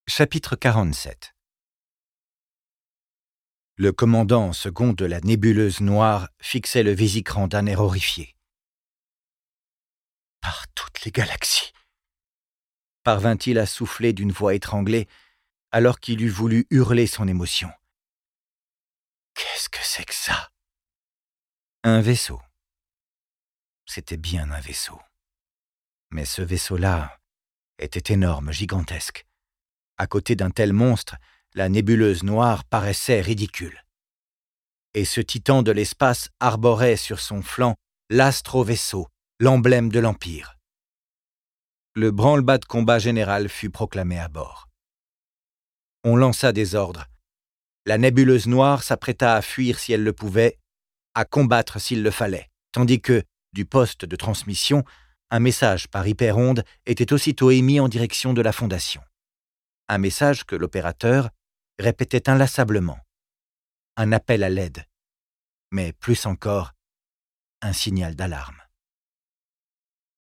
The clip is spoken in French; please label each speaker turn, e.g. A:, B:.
A: Chapitre 47. Le commandant en second de la nébuleuse noire fixait le Vésicran d'un air horrifié. « Par toutes les galaxies !» parvint-il à souffler d'une voix étranglée, alors qu'il eût voulu hurler son émotion. « Qu'est-ce que c'est que ça ?» Un vaisseau. C'était bien un vaisseau. Mais ce vaisseau-là était énorme, gigantesque. À côté d'un tel monstre, la nébuleuse noire paraissait ridicule. Et ce titan de l'espace arborait sur son flanc l'astro-vaisseau, l'emblème de l'Empire. Le branle-bas de combat général fut proclamé à bord. On lança des ordres. La nébuleuse noire s'apprêta à fuir si elle le pouvait, à combattre s'il le fallait, tandis que, du poste de transmission, un message par hyperonde était aussitôt émis en direction de la Fondation. Un message que l'opérateur répétait inlassablement. Un appel à l'aide, mais plus encore, un signal d'alarme.